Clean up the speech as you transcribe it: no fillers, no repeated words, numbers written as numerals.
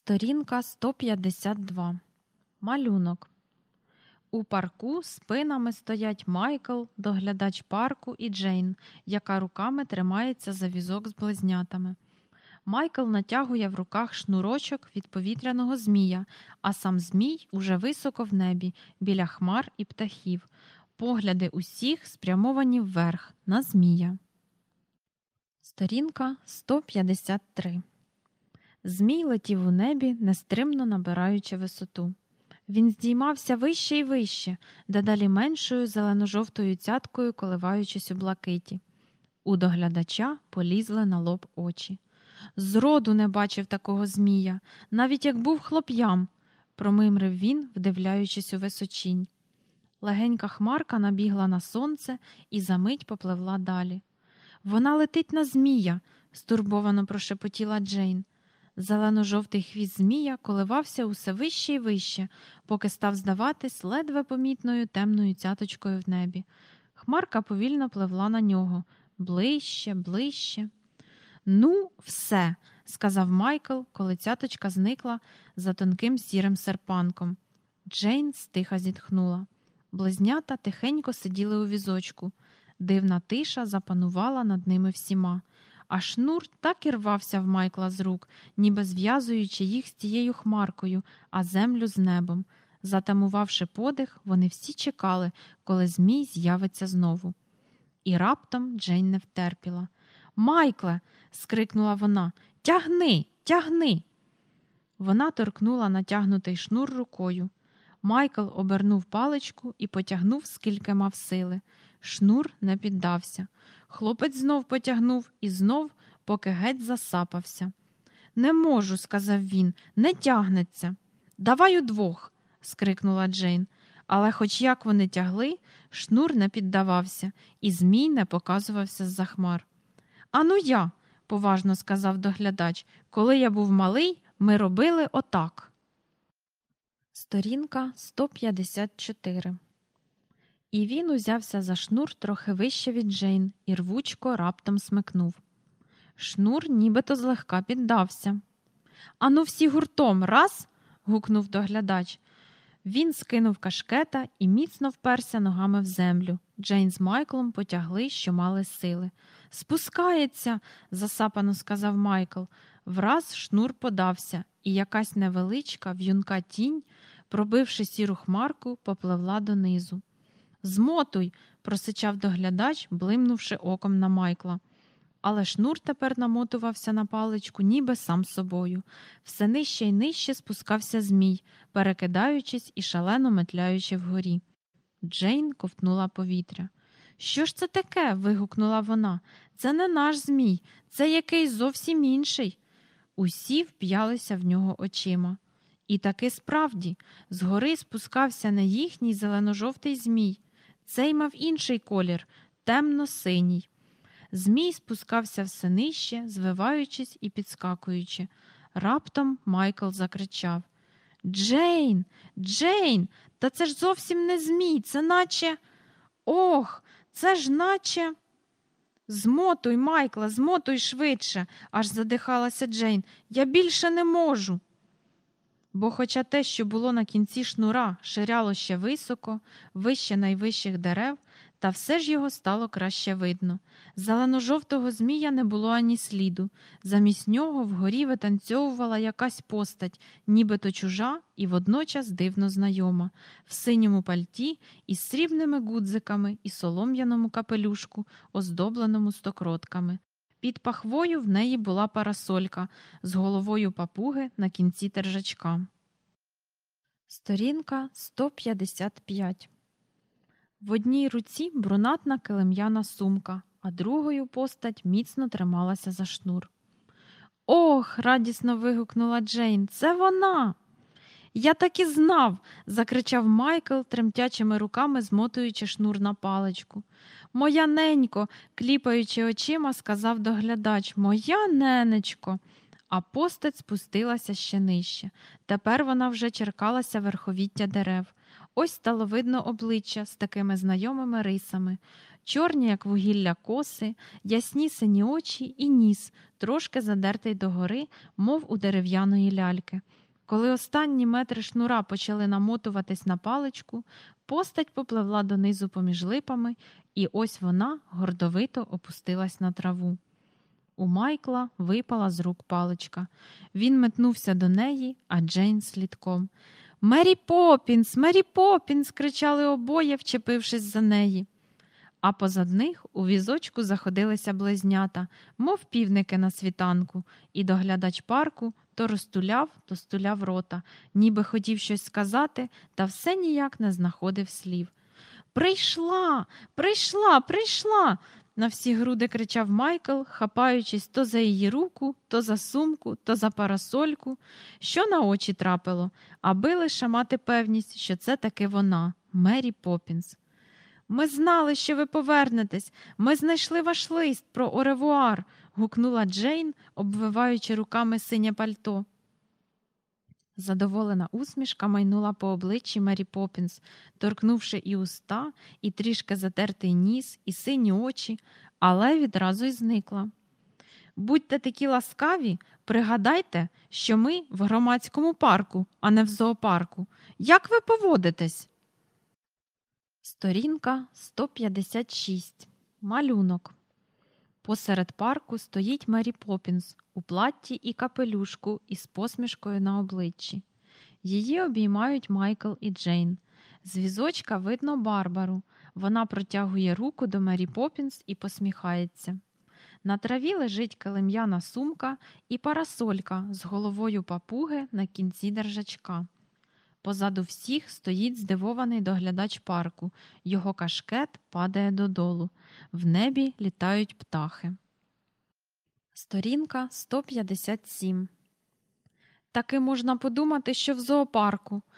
Сторінка 152. Малюнок. У парку спинами стоять Майкл, доглядач парку, і Джейн, яка руками тримається за візок з близнятами. Майкл натягує в руках шнурочок від повітряного змія, а сам змій уже високо в небі, біля хмар і птахів. Погляди усіх спрямовані вверх, на змія. Сторінка 153. Змій летів у небі, нестримно набираючи висоту. Він здіймався вище й вище, дедалі меншою зелено-жовтою цяткою, коливаючись у блакиті. У доглядача полізли на лоб очі. «Зроду не бачив такого змія, навіть як був хлоп'ям», – промимрив він, вдивляючись у височінь. Легенька хмарка набігла на сонце і за мить попливла далі. «Вона летить на змія», – стурбовано прошепотіла Джейн. Зелено-жовтий хвіст змія коливався усе вище й вище, поки став здаватись ледве помітною темною цяточкою в небі. Хмарка повільно пливла на нього. Ближче, ближче. «Ну, все», – сказав Майкл, коли цяточка зникла за тонким сірим серпанком. Джейн стиха зітхнула. Близнята тихенько сиділи у візочку. Дивна тиша запанувала над ними всіма. А шнур так і рвався в Майкла з рук, ніби зв'язуючи їх з тією хмаркою, а землю з небом. Затамувавши подих, вони всі чекали, коли змій з'явиться знову. І раптом Джейн не втерпіла. «Майкле!» – скрикнула вона. «Тягни! Тягни!» Вона торкнула натягнутий шнур рукою. Майкл обернув паличку і потягнув, скільки мав сили. Шнур не піддався. Хлопець знов потягнув і знов, поки геть засапався. «Не можу», – сказав він, – «не тягнеться». «Давай удвох», – скрикнула Джейн. Але хоч як вони тягли, шнур не піддавався, і змій не показувався з-за хмар. «Ану я», – поважно сказав доглядач, – «коли я був малий, ми робили отак». Сторінка 154. І він узявся за шнур трохи вище від Джейн і рвучко раптом смикнув. Шнур нібито злегка піддався. «Ану всі гуртом, раз!» – гукнув доглядач. Він скинув кашкета і міцно вперся ногами в землю. Джейн з Майклом потягли, що мали сили. «Спускається!» – засапано сказав Майкл. Враз шнур подався, і якась невеличка в'юнка тінь, пробивши сіру хмарку, попливла донизу. «Змотуй!» – просичав доглядач, блимнувши оком на Майкла. Але шнур тепер намотувався на паличку, ніби сам собою. Все нижче й нижче спускався змій, перекидаючись і шалено метляючи вгорі. Джейн ковтнула повітря. «Що ж це таке?» – вигукнула вона. «Це не наш змій, це якийсь зовсім інший». Усі вп'ялися в нього очима. І таки справді, згори спускався не їхній зелено-жовтий змій. Цей мав інший колір – темно-синій. Змій спускався все нижче, звиваючись і підскакуючи. Раптом Майкл закричав. «Джейн! Джейн! Та це ж зовсім не змій, це наче… Ох, це ж наче…» «Змотуй, Майкла, змотуй швидше!» – аж задихалася Джейн. «Я більше не можу!» Бо хоча те, що було на кінці шнура, ширяло ще високо, вище найвищих дерев, та все ж його стало краще видно. Зелено-жовтого змія не було ані сліду. Замість нього вгорі витанцьовувала якась постать, нібито чужа і водночас дивно знайома, в синьому пальті із срібними гудзиками і солом'яному капелюшку, оздобленому стокротками. Під пахвою в неї була парасолька з головою папуги на кінці держачка. Сторінка 155. В одній руці брунатна килим'яна сумка, а другою постать міцно трималася за шнур. «Ох!» – радісно вигукнула Джейн. «Це вона!» «Я так і знав!» – закричав Майкл, тремтячими руками змотуючи шнур на паличку. «Моя ненько!» – кліпаючи очима, сказав доглядач. «Моя ненечко!» А постать спустилася ще нижче. Тепер вона вже черкалася верховіття дерев. Ось стало видно обличчя з такими знайомими рисами. Чорні, як вугілля, коси, ясні сині очі і ніс, трошки задертий догори, мов у дерев'яної ляльки. Коли останні метри шнура почали намотуватись на паличку, постать попливла донизу поміж липами, і ось вона гордовито опустилась на траву. У Майкла випала з рук паличка. Він метнувся до неї, а Джейн слідком. «Мері Поппінс! Мері Поппінс!» – кричали обоє, вчепившись за неї. А позад них у візочку заходилися близнята, мов півники на світанку, і доглядач парку то розтуляв, то стуляв рота, ніби хотів щось сказати, та все ніяк не знаходив слів. «Прийшла! Прийшла! Прийшла!» на всі груди кричав Майкл, хапаючись то за її руку, то за сумку, то за парасольку. Що на очі трапило, аби лише мати певність, що це таки вона, Мері Поппінс. «Ми знали, що ви повернетесь! Ми знайшли ваш лист про оревуар!» – гукнула Джейн, обвиваючи руками синє пальто. Задоволена усмішка майнула по обличчі Мері Поппінс, торкнувши і уста, і трішки затертий ніс, і сині очі, але відразу й зникла. «Будьте такі ласкаві, пригадайте, що ми в громадському парку, а не в зоопарку. Як ви поводитесь?» Сторінка 156. Малюнок. Посеред парку стоїть Мері Поппінс у платті і капелюшку із посмішкою на обличчі. Її обіймають Майкл і Джейн. З візочка видно Барбару. Вона протягує руку до Мері Поппінс і посміхається. На траві лежить килим'яна сумка і парасолька з головою папуги на кінці держачка. Позаду всіх стоїть здивований доглядач парку. Його кашкет падає додолу. В небі літають птахи. Сторінка 157. Таки можна подумати, що в зоопарку.